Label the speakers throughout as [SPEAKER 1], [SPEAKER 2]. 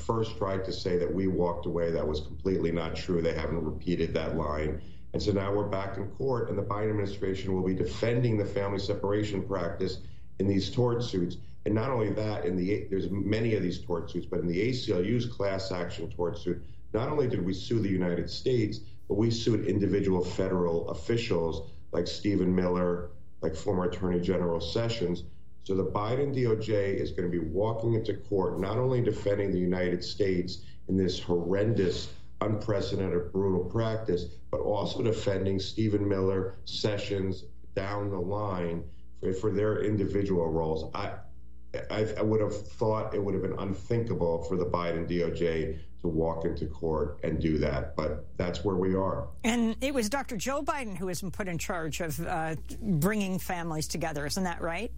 [SPEAKER 1] first tried to say that we walked away. That was completely not true. They haven't repeated that line. And so now we're back in court, and the Biden administration will be defending the family separation practice in these tort suits. And not only that, there's many of these tort suits, but in the ACLU's class action tort suit, not only did we sue the United States, but we sued individual federal officials like Stephen Miller, like former Attorney General Sessions. So the Biden DOJ is going to be walking into court, not only defending the United States in this horrendous, unprecedented, brutal practice, but also defending Stephen Miller, Sessions down the line for their individual roles. I would have thought it would have been unthinkable for the Biden DOJ to walk into court and do that, but that's where we are.
[SPEAKER 2] And it was Dr. Joe Biden who was put in charge of bringing families together, isn't that right?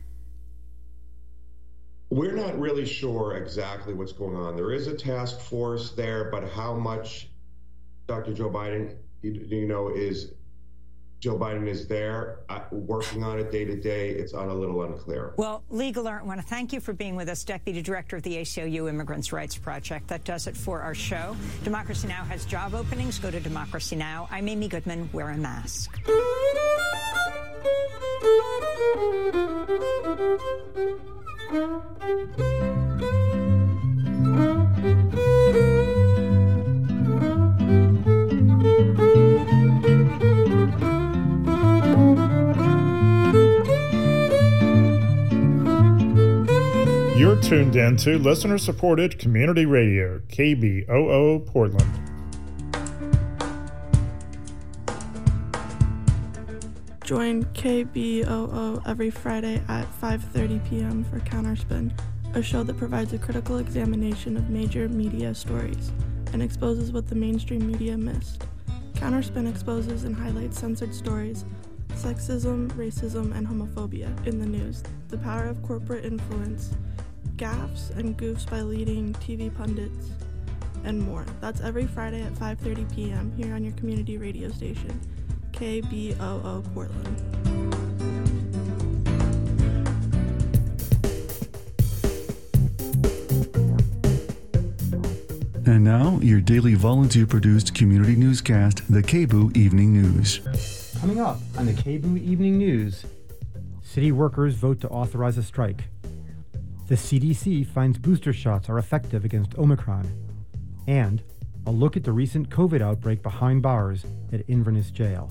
[SPEAKER 1] We're not really sure exactly what's going on. There is a task force there, but how much Dr. Joe Biden, is Joe Biden is there working on it day to day. It's a little unclear.
[SPEAKER 2] Well, Lee Gelernt, I want to thank you for being with us, Deputy Director of the ACLU Immigrants' Rights Project. That does it for our show. Democracy Now! Has job openings. Go to Democracy Now! I'm Amy Goodman. Wear a mask.
[SPEAKER 3] You're tuned in to listener-supported community radio, KBOO Portland.
[SPEAKER 4] Join KBOO every Friday at 5:30 p.m. for Counterspin, a show that provides a critical examination of major media stories and exposes what the mainstream media missed. Counterspin exposes and highlights censored stories, sexism, racism, and homophobia in the news, the power of corporate influence, gaffes and goofs by leading TV pundits, and more. That's every Friday at 5:30 p.m. here on your community radio station, KBOO Portland.
[SPEAKER 5] And now, your daily volunteer-produced community newscast, the KBOO Evening News.
[SPEAKER 6] Coming up on the KBOO Evening News, city workers vote to authorize a strike. The CDC finds booster shots are effective against Omicron. And a look at the recent COVID outbreak behind bars at Inverness Jail.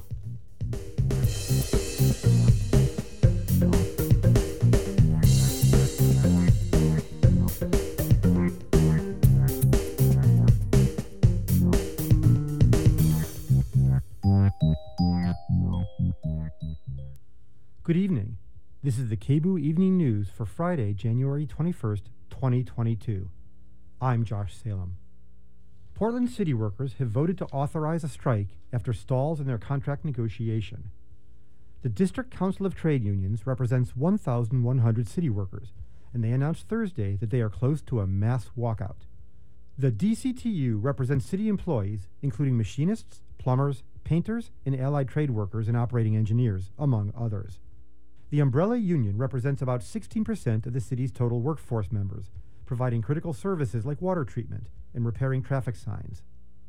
[SPEAKER 6] Good evening. This is the KBOO Evening News for Friday, January 21st, 2022. I'm Josh Salem. Portland city workers have voted to authorize a strike after stalls in their contract negotiation. The District Council of Trade Unions represents 1,100 city workers, and they announced Thursday that they are close to a mass walkout. The DCTU represents city employees, including machinists, plumbers, painters, and allied trade workers and operating engineers, among others. The umbrella union represents about 16% of the city's total workforce members, providing critical services like water treatment and repairing traffic signs.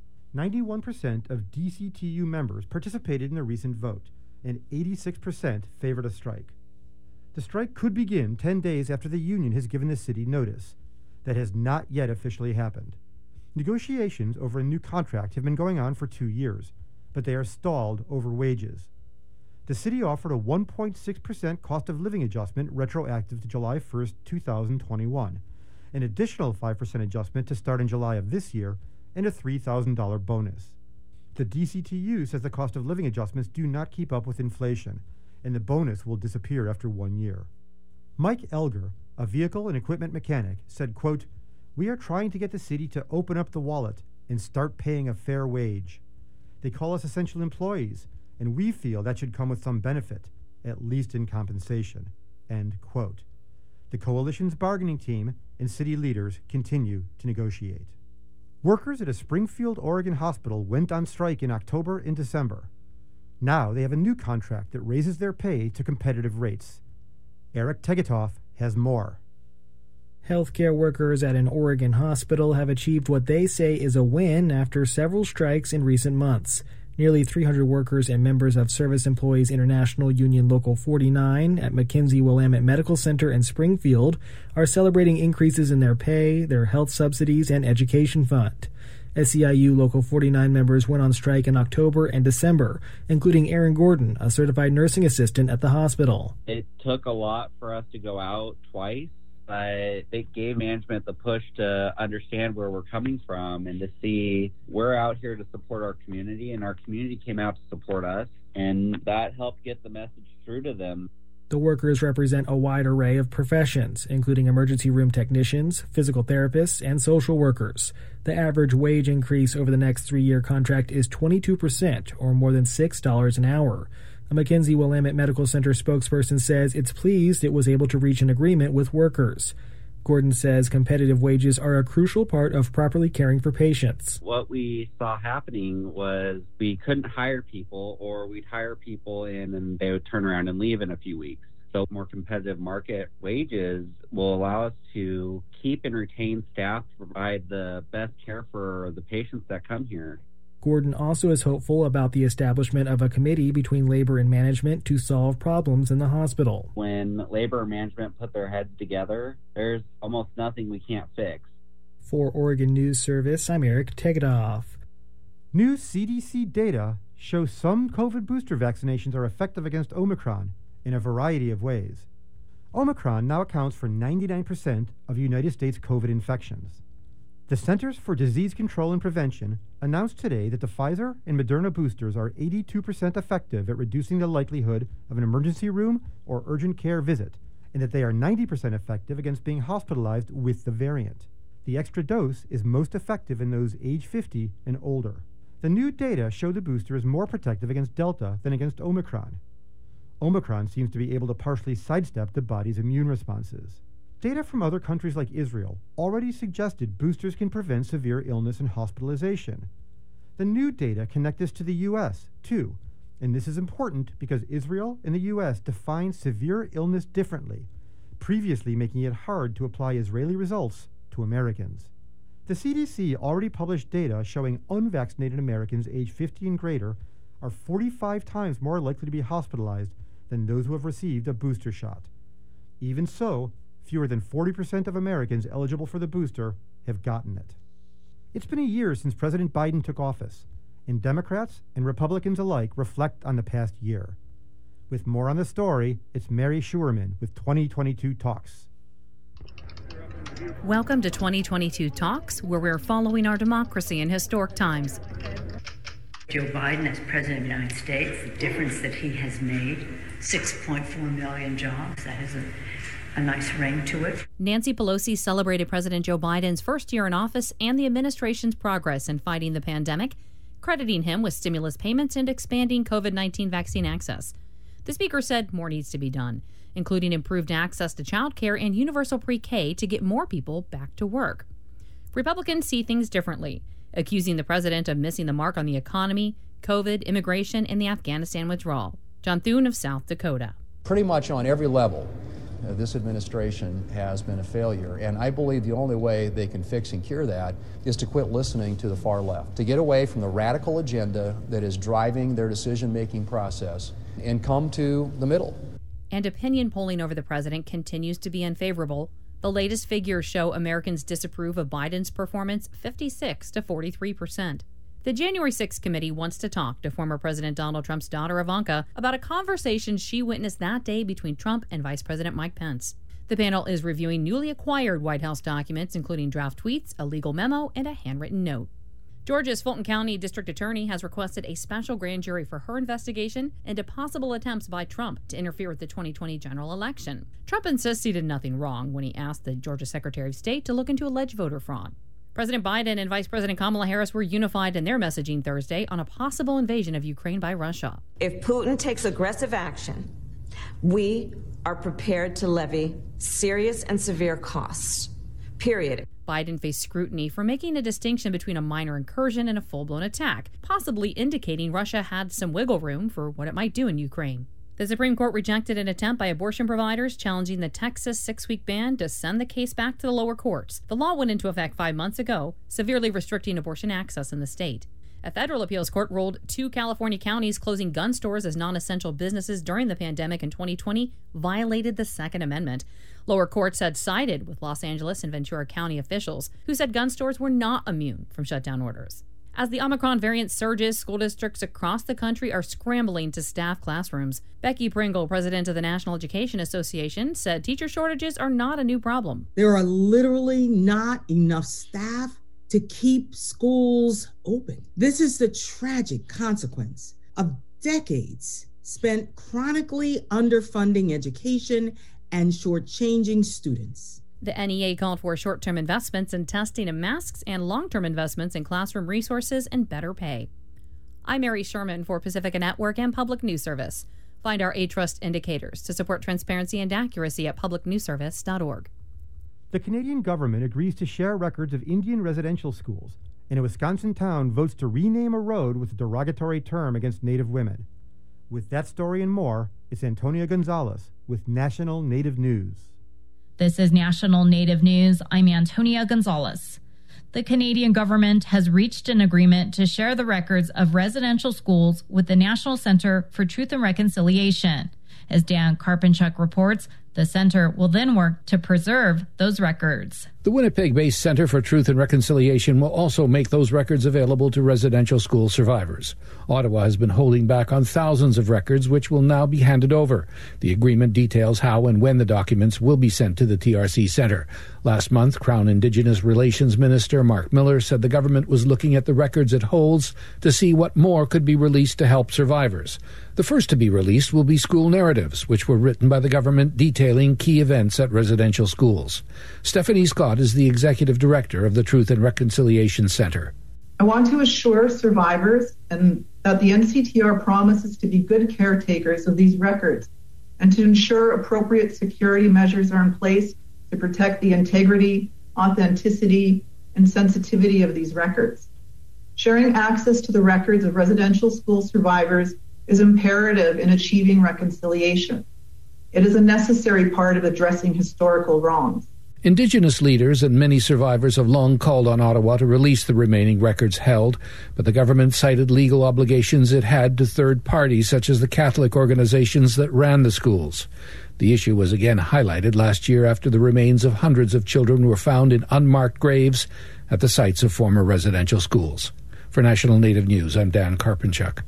[SPEAKER 6] 91% of DCTU members participated in the recent vote, and 86% favored a strike. The strike could begin 10 days after the union has given the city notice. That has not yet officially happened. Negotiations over a new contract have been going on for 2 years, but they are stalled over wages. The city offered a 1.6% cost of living adjustment retroactive to July 1st, 2021, an additional 5% adjustment to start in July of this year, and a $3,000 bonus. The DCTU says the cost of living adjustments do not keep up with inflation, and the bonus will disappear after 1 year. Mike Elger, a vehicle and equipment mechanic, said, quote, "We are trying to get the city to open up the wallet and start paying a fair wage. They call us essential employees, and we feel that should come with some benefit, at least in compensation," end quote. The coalition's bargaining team and city leaders continue to negotiate. Workers at a Springfield, Oregon hospital went on strike in October and December. Now they have a new contract that raises their pay to competitive rates. Eric Tegetoff has more.
[SPEAKER 7] Healthcare workers at an Oregon hospital have achieved what they say is a win after several strikes in recent months. Nearly 300 workers and members of Service Employees International Union Local 49 at McKenzie-Willamette Medical Center in Springfield are celebrating increases in their pay, their health subsidies, and education fund. SEIU Local 49 members went on strike in October and December, including Aaron Gordon, a certified nursing assistant at the hospital.
[SPEAKER 8] It took a lot for us to go out twice, but it gave management the push to understand where we're coming from and to see we're out here to support our community, and our community came out to support us, and that helped get the message through to them.
[SPEAKER 7] The workers represent a wide array of professions, including emergency room technicians, physical therapists, and social workers. The average wage increase over the next 3-year contract is 22%, or more than $6 an hour. A McKenzie-Willamette Medical Center spokesperson says it's pleased it was able to reach an agreement with workers. Gordon says competitive wages are a crucial part of properly caring for patients.
[SPEAKER 8] What we saw happening was we couldn't hire people, or we'd hire people in and they would turn around and leave in a few weeks. So more competitive market wages will allow us to keep and retain staff to provide the best care for the patients that come here.
[SPEAKER 7] Gordon also is hopeful about the establishment of a committee between labor and management to solve problems in the hospital.
[SPEAKER 8] When labor and management put their heads together, there's almost nothing we can't fix.
[SPEAKER 7] For Oregon News Service, I'm Eric Tegedoff.
[SPEAKER 6] New CDC data shows some COVID booster vaccinations are effective against Omicron in a variety of ways. Omicron now accounts for 99% of United States COVID infections. The Centers for Disease Control and Prevention announced today that the Pfizer and Moderna boosters are 82% effective at reducing the likelihood of an emergency room or urgent care visit, and that they are 90% effective against being hospitalized with the variant. The extra dose is most effective in those age 50 and older. The new data show the booster is more protective against Delta than against Omicron. Omicron seems to be able to partially sidestep the body's immune responses. Data from other countries like Israel already suggested boosters can prevent severe illness and hospitalization. The new data connect this to the U.S., too, and this is important because Israel and the U.S. define severe illness differently, previously making it hard to apply Israeli results to Americans. The CDC already published data showing unvaccinated Americans age 50 and greater are 45 times more likely to be hospitalized than those who have received a booster shot. Even so, fewer than 40% of Americans eligible for the booster have gotten it. It's been a year since President Biden took office, and Democrats and Republicans alike reflect on the past year. With more on the story, it's Mary Schuerman with 2022 Talks.
[SPEAKER 9] Welcome to 2022 Talks, where we're following our democracy in historic times.
[SPEAKER 10] Joe Biden as President of the United States, the difference that he has made, 6.4 million jobs, that is a nice ring to it.
[SPEAKER 9] Nancy Pelosi celebrated President Joe Biden's first year in office and the administration's progress in fighting the pandemic, crediting him with stimulus payments and expanding COVID-19 vaccine access. The speaker said more needs to be done, including improved access to child care and universal pre-K to get more people back to work. Republicans see things differently, accusing the president of missing the mark on the economy, COVID, immigration, and the Afghanistan withdrawal. John Thune of South Dakota.
[SPEAKER 11] Pretty much on every level, this administration has been a failure, and I believe the only way they can fix and cure that is to quit listening to the far left, to get away from the radical agenda that is driving their decision-making process and come to the middle.
[SPEAKER 9] And opinion polling over the president continues to be unfavorable. The latest figures show Americans disapprove of Biden's performance 56 to 43%. The January 6th committee wants to talk to former President Donald Trump's daughter Ivanka about a conversation she witnessed that day between Trump and Vice President Mike Pence. The panel is reviewing newly acquired White House documents, including draft tweets, a legal memo, and a handwritten note. Georgia's Fulton County District Attorney has requested a special grand jury for her investigation into possible attempts by Trump to interfere with the 2020 general election. Trump insists he did nothing wrong when he asked the Georgia Secretary of State to look into alleged voter fraud. President Biden and Vice President Kamala Harris were unified in their messaging Thursday on a possible invasion of Ukraine by Russia.
[SPEAKER 12] If Putin takes aggressive action, we are prepared to levy serious and severe costs, period.
[SPEAKER 9] Biden faced scrutiny for making a distinction between a minor incursion and a full-blown attack, possibly indicating Russia had some wiggle room for what it might do in Ukraine. The Supreme Court rejected an attempt by abortion providers challenging the Texas 6-week ban to send the case back to the lower courts. The law went into effect 5 months ago, severely restricting abortion access in the state. A federal appeals court ruled 2 California counties closing gun stores as non-essential businesses during the pandemic in 2020 violated the Second Amendment. Lower courts had sided with Los Angeles and Ventura County officials, who said gun stores were not immune from shutdown orders. As the Omicron variant surges, school districts across the country are scrambling to staff classrooms. Becky Pringle, president of the National Education Association, said teacher shortages are not a new problem.
[SPEAKER 13] There are literally not enough staff to keep schools open. This is the tragic consequence of decades spent chronically underfunding education and shortchanging students.
[SPEAKER 9] The NEA called for short-term investments in testing and masks and long-term investments in classroom resources and better pay. I'm Mary Sherman for Pacifica Network and Public News Service. Find our A-Trust indicators to support transparency and accuracy at publicnewsservice.org.
[SPEAKER 6] The Canadian government agrees to share records of Indian residential schools, and a Wisconsin town votes to rename a road with a derogatory term against Native women. With that story and more, it's Antonia Gonzalez with National Native News.
[SPEAKER 14] This is National Native News. I'm Antonia Gonzalez. The Canadian government has reached an agreement to share the records of residential schools with the National Centre for Truth and Reconciliation. As Dan Karpinchuk reports, the center will then work to preserve those records.
[SPEAKER 15] The Winnipeg-based Centre for Truth and Reconciliation will also make those records available to residential school survivors. Ottawa has been holding back on thousands of records, which will now be handed over. The agreement details how and when the documents will be sent to the TRC Centre. Last month, Crown Indigenous Relations Minister Mark Miller said the government was looking at the records it holds to see what more could be released to help survivors. The first to be released will be school narratives, which were written by the government detailing key events at residential schools. Stephanie Scott is the Executive Director of the Truth and Reconciliation Centre.
[SPEAKER 16] I want to assure survivors and that the NCTR promises to be good caretakers of these records and to ensure appropriate security measures are in place to protect the integrity, authenticity, and sensitivity of these records. Sharing access to the records of residential school survivors is imperative in achieving reconciliation. It is a necessary part of addressing historical wrongs.
[SPEAKER 15] Indigenous leaders and many survivors have long called on Ottawa to release the remaining records held, but the government cited legal obligations it had to third parties such as the Catholic organizations that ran the schools. The issue was again highlighted last year after the remains of hundreds of children were found in unmarked graves at the sites of former residential schools. For National Native News, I'm Dan Karpinchuk.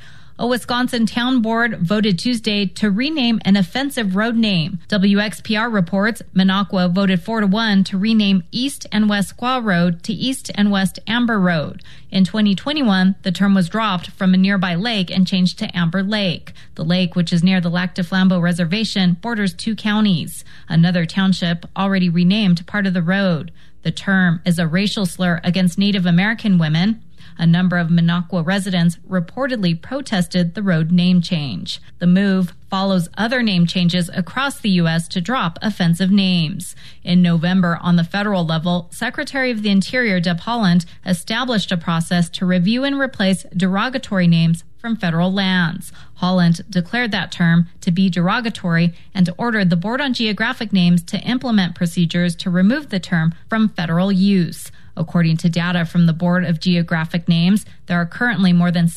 [SPEAKER 14] A Wisconsin town board voted Tuesday to rename an offensive road name. WXPR reports Minocqua voted 4-1 to rename East and West Squaw Road to East and West Amber Road. In 2021, the term was dropped from a nearby lake and changed to Amber Lake. The lake, which is near the Lac du Flambeau Reservation, borders 2 counties. Another township already renamed part of the road. The term is a racial slur against Native American women. A number of Minocqua residents reportedly protested the road name change. The move follows other name changes across the U.S. to drop offensive names. In November, on the federal level, Secretary of the Interior Deb Haaland established a process to review and replace derogatory names from federal lands. Haaland declared that term to be derogatory and ordered the Board on Geographic Names to implement procedures to remove the term from federal use. According to data from the Board of Geographic Names, there are currently more than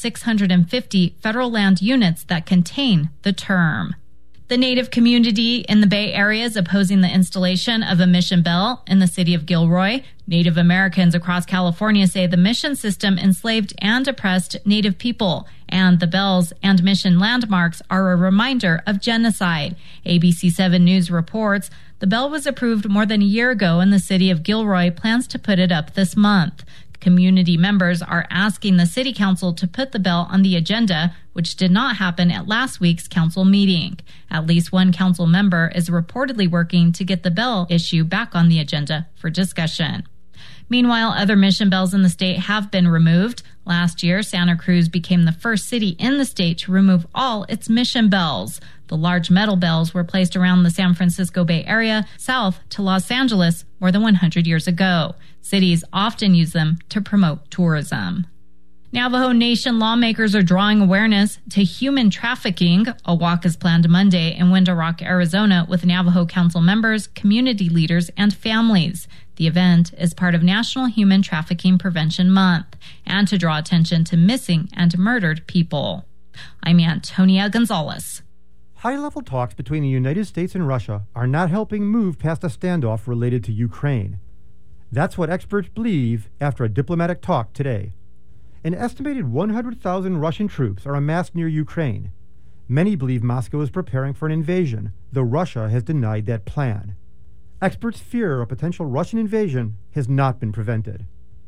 [SPEAKER 14] 650 federal land units that contain the term. The Native community in the Bay Area is opposing the installation of a mission bell in the city of Gilroy. Native Americans across California say the mission system enslaved and oppressed Native people, and the bells and mission landmarks are a reminder of genocide. ABC 7 News reports the bell was approved more than a year ago, and the city of Gilroy plans to put it up this month. Community members are asking the city council to put the bell on the agenda, which did not happen at last week's council meeting. At least one council member is reportedly working to get the bell issue back on the agenda for discussion. Meanwhile, other mission bells in the state have been removed. Last year, Santa Cruz became the first city in the state to remove all its mission bells. The large metal bells were placed around the San Francisco Bay Area, south to Los Angeles, more than 100 years ago. Cities often use them to promote tourism. Navajo Nation lawmakers are drawing awareness to human trafficking. A walk is planned Monday in Window Rock, Arizona, with Navajo Council members, community leaders, and families. The event is part of National Human Trafficking Prevention Month and to draw attention to missing and murdered people. I'm Antonia Gonzalez.
[SPEAKER 6] High-level talks between the United States and Russia are not helping move past a standoff related to Ukraine. That's what experts believe after a diplomatic talk today. An estimated 100,000 Russian troops are amassed near Ukraine. Many believe Moscow is preparing for an invasion, though Russia has denied that plan. Experts fear a potential Russian invasion has not been prevented.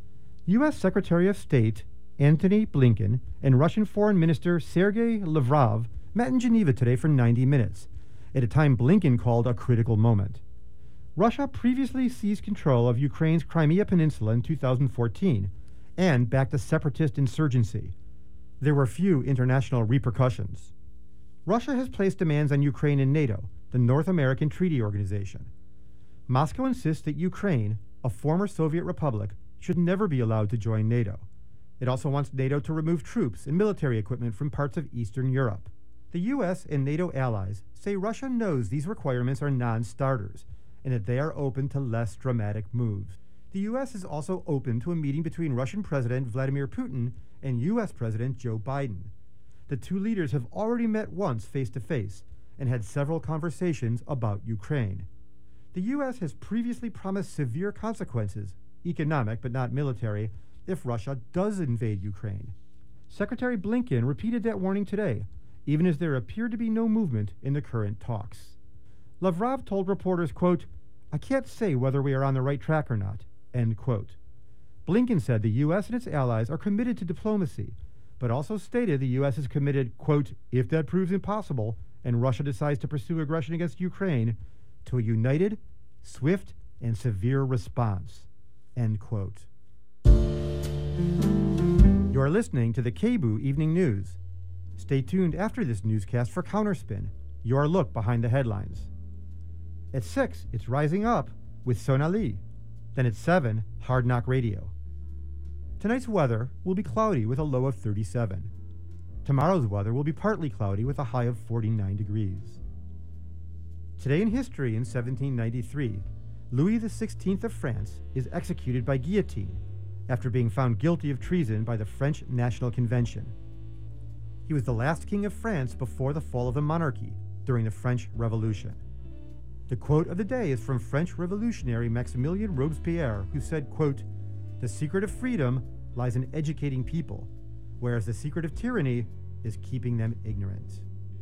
[SPEAKER 6] U.S. Secretary of State Antony Blinken and Russian Foreign Minister Sergei Lavrov met in Geneva today for 90 minutes, at a time Blinken called a critical moment. Russia previously seized control of Ukraine's Crimea Peninsula in 2014, and backed a separatist insurgency. There were few international repercussions. Russia has placed demands on Ukraine and NATO, the North American Treaty Organization. Moscow insists that Ukraine, a former Soviet republic, should never be allowed to join NATO. It also wants NATO to remove troops and military equipment from parts of Eastern Europe. The U.S. and NATO allies say Russia knows these requirements are non-starters, and that they are open to less dramatic moves. The U.S. is also open to a meeting between Russian President Vladimir Putin and U.S. President Joe Biden. The two leaders have already met once face-to-face and had several conversations about Ukraine. The U.S. has previously promised severe consequences, economic but not military, if Russia does invade Ukraine. Secretary Blinken repeated that warning today, even as there appeared to be no movement in the current talks. Lavrov told reporters, quote, "I can't say whether we are on the right track or not," end quote. Blinken said the U.S. and its allies are committed to diplomacy, but also stated the U.S. is committed, quote, "if that proves impossible and Russia decides to pursue aggression against Ukraine, to a united, swift, and severe response," end quote. You are listening to the KBOO Evening News. Stay tuned after this newscast for Counterspin, your look behind the headlines. At 6, it's Rising Up with Sonali. Then at 7, Hard Knock Radio. Tonight's weather will be cloudy with a low of 37. Tomorrow's weather will be partly cloudy with a high of 49 degrees. Today in history in 1793, Louis XVI of France is executed by guillotine after being found guilty of treason by the French National Convention. He was the last king of France before the fall of the monarchy during the French Revolution. The quote of the day is from French revolutionary Maximilien Robespierre, who said, quote, "The secret of freedom lies in educating people, whereas the secret of tyranny is keeping them ignorant."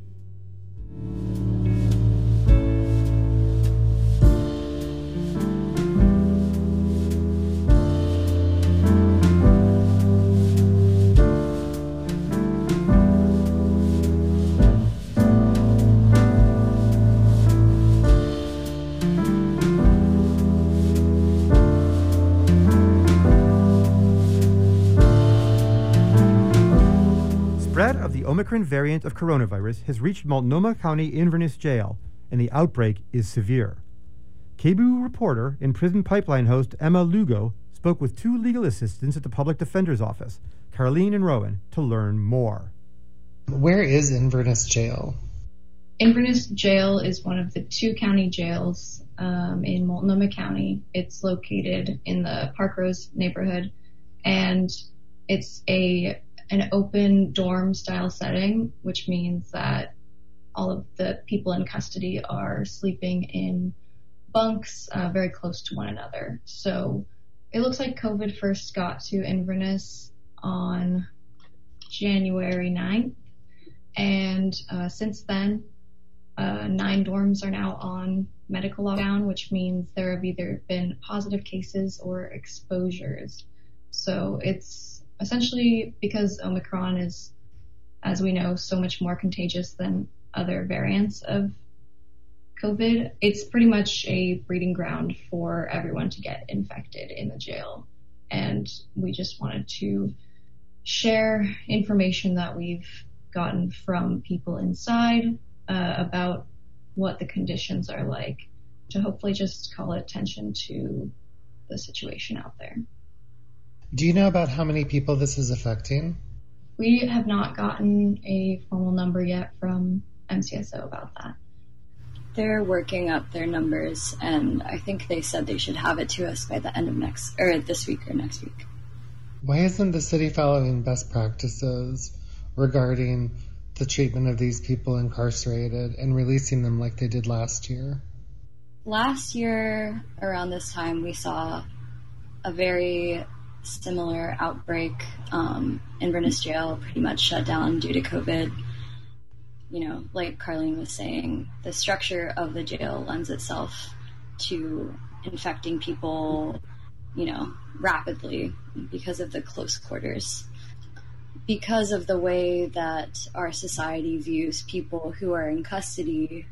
[SPEAKER 6] Omicron variant of coronavirus has reached Multnomah County Inverness Jail, and the outbreak is severe. KBOO reporter and prison pipeline host Emma Lugo spoke with two legal assistants at the Public Defender's Office, Carlene and Rowan, to learn more.
[SPEAKER 17] Where is Inverness Jail?
[SPEAKER 18] Inverness Jail is one of the two county jails in Multnomah County. It's located in the Park Rose neighborhood, and it's an open dorm style setting, which means that all of the people in custody are sleeping in bunks very close to one another. So it looks like COVID first got to Inverness on January 9th. And since then, 9 dorms are now on medical lockdown, which means there have either been positive cases or exposures. So it's essentially because Omicron is, as we know, so much more contagious than other variants of COVID. It's pretty much a breeding ground for everyone to get infected in the jail. And we just wanted to share information that we've gotten from people inside about what the conditions are like, to hopefully just call attention to the situation out there.
[SPEAKER 17] Do you know about how many people this is affecting?
[SPEAKER 18] We have not gotten a formal number yet from MCSO about that.
[SPEAKER 19] They're working up their numbers, and I think they said they should have it to us by the end of this week or next week.
[SPEAKER 17] Why isn't the city following best practices regarding the treatment of these people incarcerated and releasing them like they did last year?
[SPEAKER 19] Last year, around this time, we saw a very similar outbreak. Inverness Jail pretty much shut down due to COVID. You know, like Carlene was saying, the structure of the jail lends itself to infecting people, you know, rapidly because of the close quarters. Because of the way that our society views people who are in custody,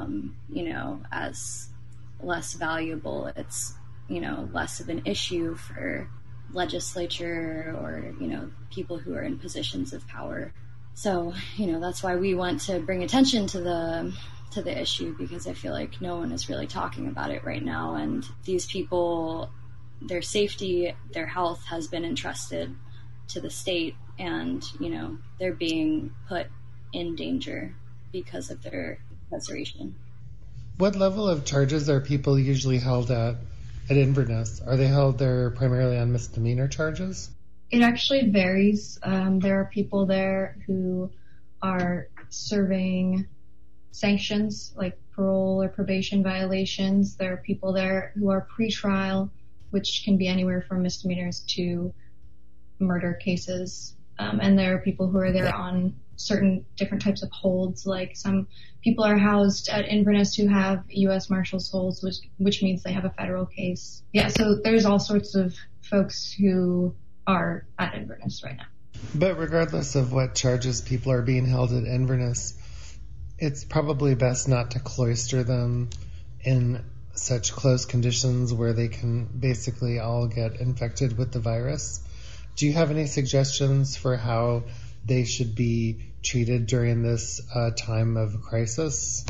[SPEAKER 19] you know, as less valuable, it's, you know, less of an issue for legislature or, you know, people who are in positions of power. So, you know, that's why we want to bring attention to the issue, because I feel like no one is really talking about it right now. And these people, their safety, their health has been entrusted to the state, and, you know, they're being put in danger because of their incarceration.
[SPEAKER 17] What level of charges are people usually held at Inverness? Are they held there primarily on misdemeanor charges?
[SPEAKER 18] It actually varies. There are people there who are serving sanctions like parole or probation violations. There are people there who are pretrial, which can be anywhere from misdemeanors to murder cases. And there are people who are there on certain different types of holds. Like some people are housed at Inverness who have U.S. Marshals holds, which means they have a federal case. Yeah, so there's all sorts of folks who are at Inverness right now.
[SPEAKER 17] But regardless of what charges people are being held at Inverness, it's probably best not to cloister them in such close conditions where they can basically all get infected with the virus. Do you have any suggestions for how they should be treated during this time of crisis?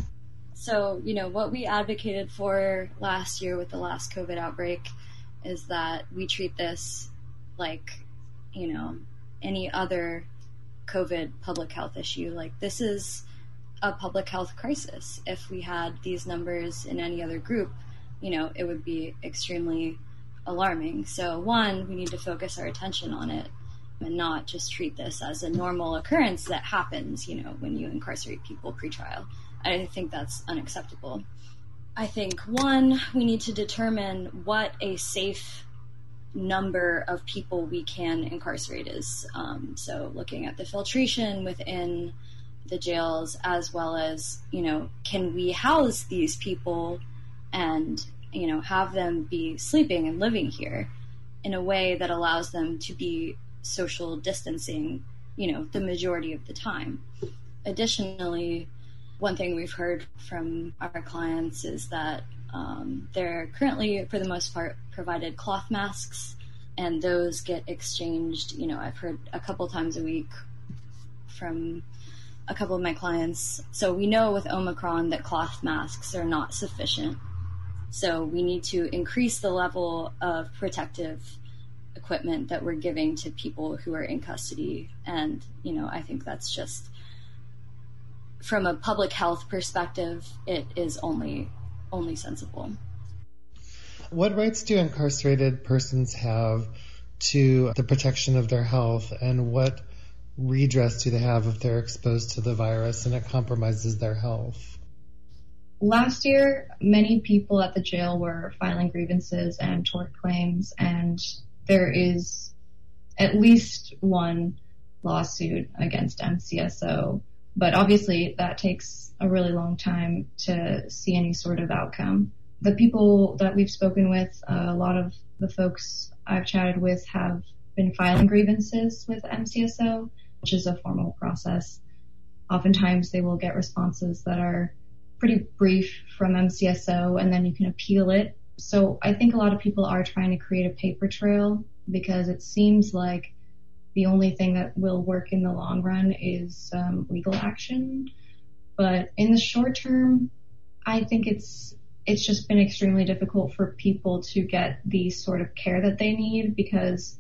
[SPEAKER 19] So, you know, what we advocated for last year with the last COVID outbreak is that we treat this like, you know, any other COVID public health issue. Like, this is a public health crisis. If we had these numbers in any other group, you know, it would be extremely alarming. So, one, we need to focus our attention on it and not just treat this as a normal occurrence that happens, you know, when you incarcerate people pre-trial. I think that's unacceptable. I think, one, we need to determine what a safe number of people we can incarcerate is. So looking at the filtration within the jails, as well as, you know, can we house these people and, you know, have them be sleeping and living here in a way that allows them to be social distancing, you know, the majority of the time. Additionally, one thing we've heard from our clients is that they're currently, for the most part, provided cloth masks, and those get exchanged. You know, I've heard a couple times a week from a couple of my clients. So we know with Omicron that cloth masks are not sufficient. So we need to increase the level of protective equipment that we're giving to people who are in custody. And, you know, I think that's just, from a public health perspective, it is only sensible.
[SPEAKER 17] What rights do incarcerated persons have to the protection of their health, and what redress do they have if they're exposed to the virus and it compromises their health?
[SPEAKER 18] Last year, many people at the jail were filing grievances and tort claims, and there is at least one lawsuit against MCSO. But obviously, that takes a really long time to see any sort of outcome. The people that we've spoken with, a lot of the folks I've chatted with have been filing grievances with MCSO, which is a formal process. Oftentimes, they will get responses that are pretty brief from MCSO, and then you can appeal it. So I think a lot of people are trying to create a paper trail, because it seems like the only thing that will work in the long run is legal action. But in the short term, I think it's just been extremely difficult for people to get the sort of care that they need, because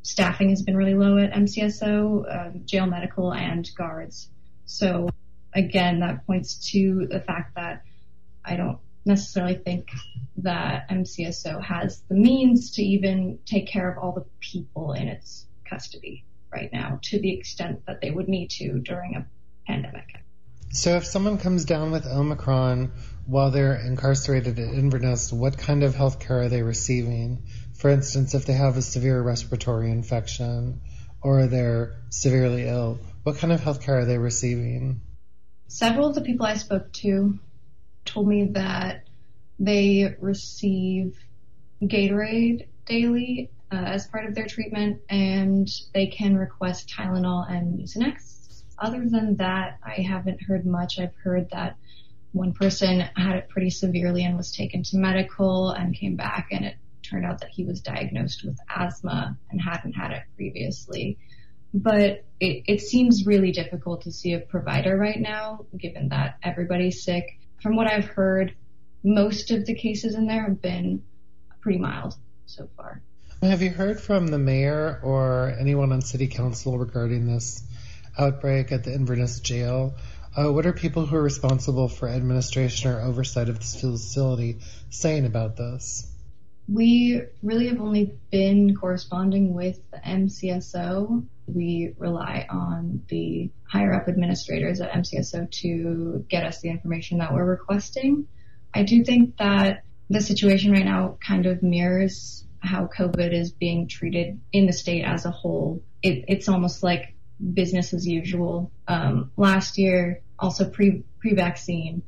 [SPEAKER 18] staffing has been really low at MCSO, jail medical and guards. So again, that points to the fact that I don't necessarily think that MCSO has the means to even take care of all the people in its custody right now to the extent that they would need to during a pandemic.
[SPEAKER 17] So if someone comes down with Omicron while they're incarcerated at Inverness, what kind of health care are they receiving? For instance, if they have a severe respiratory infection or they're severely ill, what kind of health care are they receiving?
[SPEAKER 18] Several of the people I spoke to told me that they receive Gatorade daily as part of their treatment, and they can request Tylenol and Mucinex. Other than that, I haven't heard much. I've heard that one person had it pretty severely and was taken to medical and came back, and it turned out that he was diagnosed with asthma and hadn't had it previously. But it seems really difficult to see a provider right now, given that everybody's sick. From what I've heard, most of the cases in there have been pretty mild so far.
[SPEAKER 17] Have you heard from the mayor or anyone on city council regarding this outbreak at the Inverness jail? What are people who are responsible for administration or oversight of this facility saying about this?
[SPEAKER 18] We really have only been corresponding with the MCSO. We rely on the higher up administrators at MCSO to get us the information that we're requesting. I do think that the situation right now kind of mirrors how COVID is being treated in the state as a whole. It's almost like business as usual. Last year, also pre-vaccine,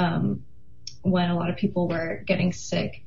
[SPEAKER 18] when a lot of people were getting sick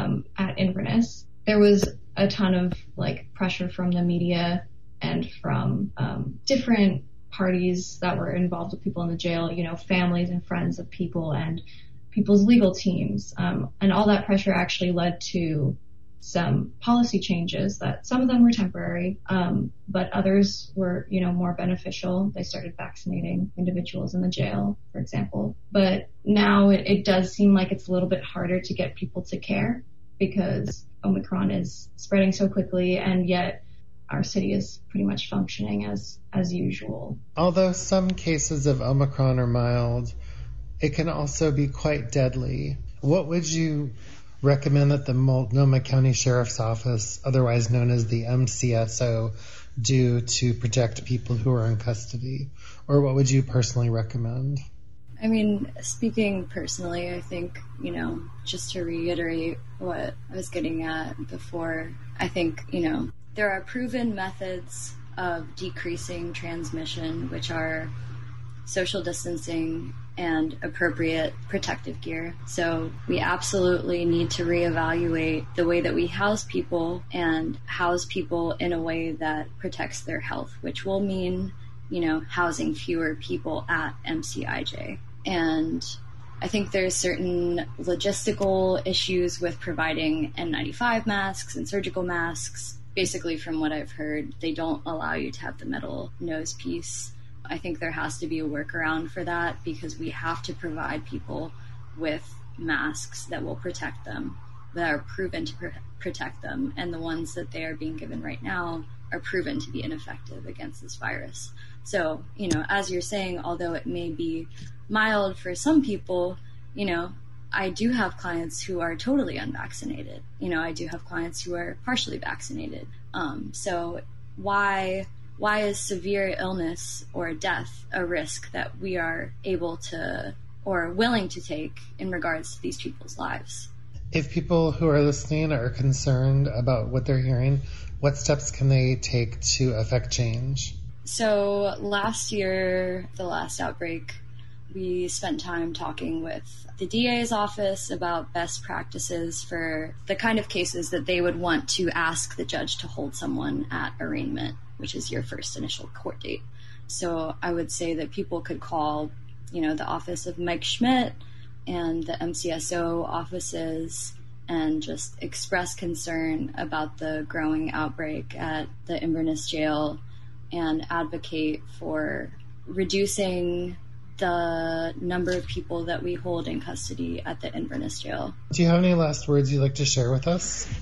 [SPEAKER 18] at Inverness, there was a ton of pressure from the media and from different parties that were involved with people in the jail, families and friends of people and people's legal teams. And all that pressure actually led to some policy changes that some of them were temporary, but others were, more beneficial. They started vaccinating individuals in the jail, for example. But now it does seem like it's a little bit harder to get people to care because Omicron is spreading so quickly, and yet our city is pretty much functioning as usual.
[SPEAKER 17] Although some cases of Omicron are mild, it can also be quite deadly. What would you recommend that the Multnomah County Sheriff's Office, otherwise known as the MCSO, do to protect people who are in custody? Or what would you personally recommend?
[SPEAKER 19] I mean, speaking personally, I think, just to reiterate what I was getting at before, I think, there are proven methods of decreasing transmission, which are social distancing and appropriate protective gear. So we absolutely need to reevaluate the way that we house people and house people in a way that protects their health, which will mean, housing fewer people at MCIJ. And I think there's certain logistical issues with providing N95 masks and surgical masks. Basically, from what I've heard, they don't allow you to have the metal nose piece. I think there has to be a workaround for that because we have to provide people with masks that will protect them, that are proven to protect them. And the ones that they are being given right now are proven to be ineffective against this virus. So, as you're saying, although it may be mild for some people, I do have clients who are totally unvaccinated. I do have clients who are partially vaccinated. So why is severe illness or death a risk that we are able to or willing to take in regards to these people's lives?
[SPEAKER 17] If people who are listening are concerned about what they're hearing, what steps can they take to affect change?
[SPEAKER 19] So last year, the last outbreak, we spent time talking with the DA's office about best practices for the kind of cases that they would want to ask the judge to hold someone at arraignment, which is your first initial court date. So I would say that people could call, the office of Mike Schmidt and the MCSO offices and just express concern about the growing outbreak at the Inverness jail and advocate for reducing the number of people that we hold in custody at the Inverness jail.
[SPEAKER 17] Do you have any last words you'd like to share with us?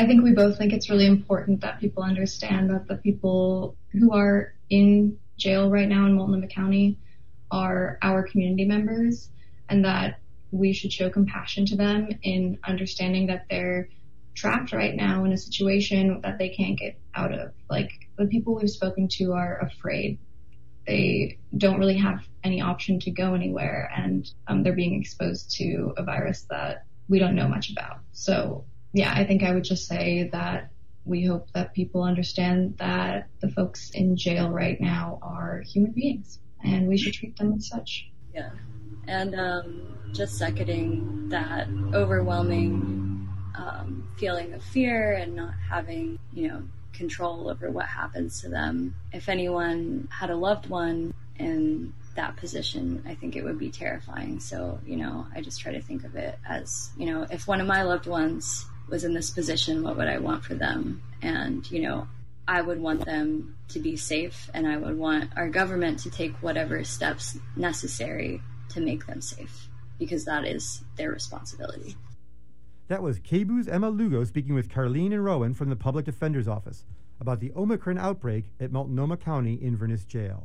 [SPEAKER 18] I think we both think it's really important that people understand that the people who are in jail right now in Multnomah County are our community members, and that we should show compassion to them in understanding that they're trapped right now in a situation that they can't get out of. Like, the people we've spoken to are afraid. They don't really have any option to go anywhere, and they're being exposed to a virus that we don't know much about. So, yeah, I think I would just say that we hope that people understand that the folks in jail right now are human beings, and we should treat them as such.
[SPEAKER 19] Yeah, and just seconding that overwhelming feeling of fear and not having, control over what happens to them. If anyone had a loved one in that position, I think it would be terrifying. So, I just try to think of it as, if one of my loved ones was in this position, what would I want for them? And, I would want them to be safe, and I would want our government to take whatever steps necessary to make them safe, because that is their responsibility.
[SPEAKER 6] That was KBOO's Emma Lugo speaking with Carlene and Rowan from the Public Defender's Office about the Omicron outbreak at Multnomah County Inverness Jail.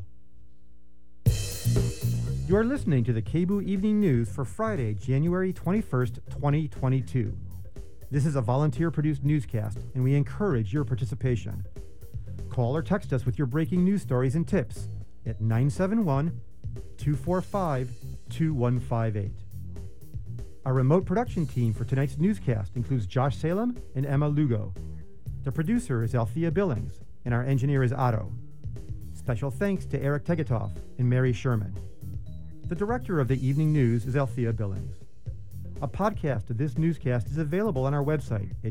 [SPEAKER 6] You are listening to the KBOO Evening News for Friday, January 21st, 2022. This is a volunteer-produced newscast, and we encourage your participation. Call or text us with your breaking news stories and tips at 971-245-2158. Our remote production team for tonight's newscast includes Josh Salem and Emma Lugo. The producer is Althea Billings, and our engineer is Otto. Special thanks to Eric Tegetoff and Mary Sherman. The director of the Evening News is Althea Billings. A podcast of this newscast is available on our website at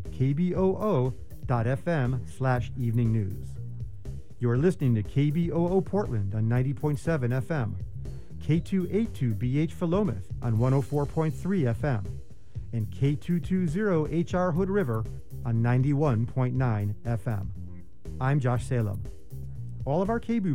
[SPEAKER 6] kboo.fm/evening news. You are listening to KBOO Portland on 90.7 FM, K282BH Philomath on 104.3 FM, and K220HR Hood River on 91.9 FM. I'm Josh Salem. All of our KBOO